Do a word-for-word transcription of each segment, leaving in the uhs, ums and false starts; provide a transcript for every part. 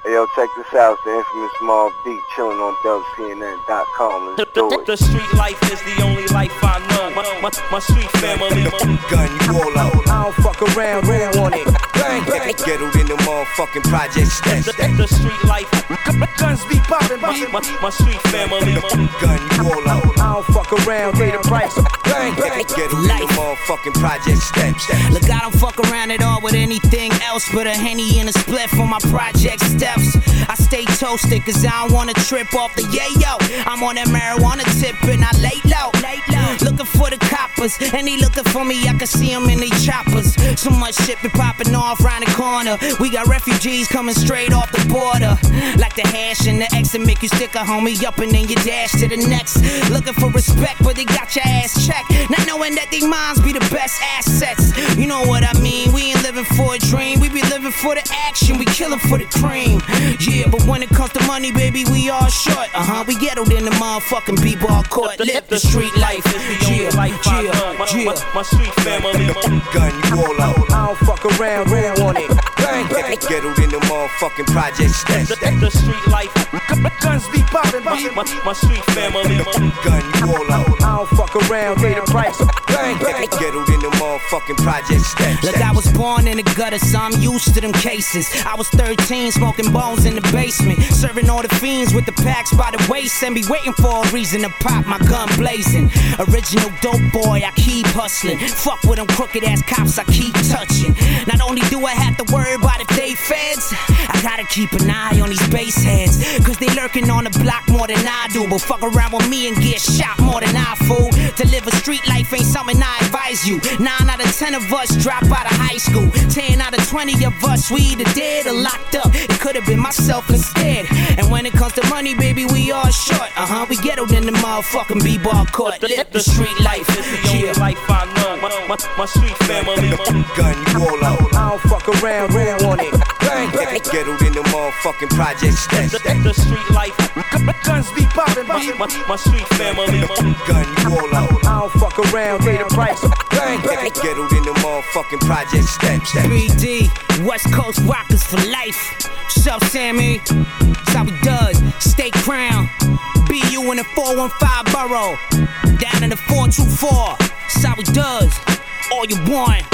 Hey, yo, check this out. It's the infamous Mobb Deep chilling on Dub C N N dot com. Let's do it. The street life is the only life I know. My, my, my street family. Gun, you all out. I don't fuck around, who want it? Bang, bang. Ghettoed in the motherfucking project steps. The, the street life. Guns be poppin', my, my, my street family. Gun, you all out. I don't fuck around, pay the price. Bang, bang. Ghettoed in the motherfucking project steps. Look, I don't fuck around at all with anything else but a Henny and a split for my project steps. I stay toasted cause I don't wanna trip off the yayo. I'm on that marijuana tip and I lay low. Looking for the coppers and they looking for me, I can see them in they choppers. So much shit been popping off round the corner. We got refugees coming straight off the border. Like the hash and the X that make you stick a homie up and then you dash to the next. Looking for respect but they got your ass checked. Not knowing that they minds be the best assets. You know what I mean, we ain't living for a dream. We be living for the action, we killing for the cream. Yeah, but when it comes to money, baby, we all short. Uh-huh, we ghettoed in the motherfucking b-ball court. Live the street life, yeah, yeah, yeah. My street family. Gun, you all out. I don't fuck around, who want it? Bang, bang. Ghettoed in the motherfucking project steps. The, the street life. Guns be poppin', my, my, my street family. Gun, you all out. I don't fuck around, pay the price. Bang, bang. Ghettoed in the motherfucking project steps. Look, I was born in the gutter, so I'm used to them cases. I was thirteen, smoking bones in the basement, serving all the fiends with the packs by the waist, and be waiting for a reason to pop my gun blazing. Original dope boy, I keep hustling. Fuck with them crooked ass cops, I keep touching. Not only do I have to worry about if they feds, I gotta keep an eye on these base heads, cause they lurking on the block more than I do. But fuck around with me and get shot more than I fool. To live a street life ain't something I advise you. Nine out of ten of us drop out of high school. Ten out of twenty of us we either dead or locked up. It could have been myself instead. And when it comes to money, baby, we all short. Uh-huh, we ghettoed in the motherfucking b-ball court. Live the street life, is the only yeah. life I know. My, my, my street family. Gun, you all out. I don't fuck around, who want it? Bang, bang. Ghettoed in the motherfucking project steps. The, the street life. Guns be poppin', my, my, my street family. Gun, you all out. I don't fuck around, pay the price. Bang, bang. Ghettoed in the motherfucking project steps. B D, West Coast Rockers for life. What's up, Sammy? That's how we does. Stay crown. B U in the four one five borough. Down in the four two four. That's how we does. All you want.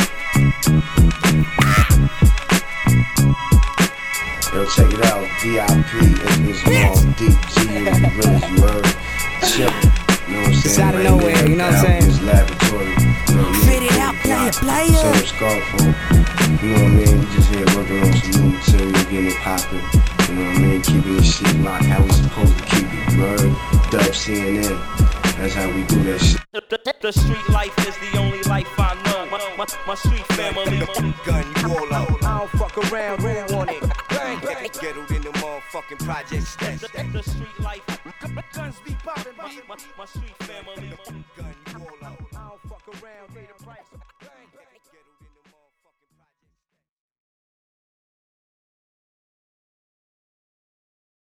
Yo, check it out. D I P, infamous Mobb Deep, G U, the realest, you heard. Chill. You know what I'm saying? It's out of nowhere, you know what I'm saying? This laboratory. You know, Fit it out, player, player. So Scarfo. You know what I mean? We just here working on some new material, getting it poppin'. You know what I mean? Keeping the shit locked how we supposed to keep it. Word. Dub C N N. That's how we do that shit. The, the, the street life is the only life I know. My, my, my street family. Gun, you all out. I don't fuck around, who want it? Bang, bang. Ghettoed in the motherfucking project steps. The, the, the street life. Guns be poppin', my, my, my street family. Gun, you all out. I don't fuck around, pay the price.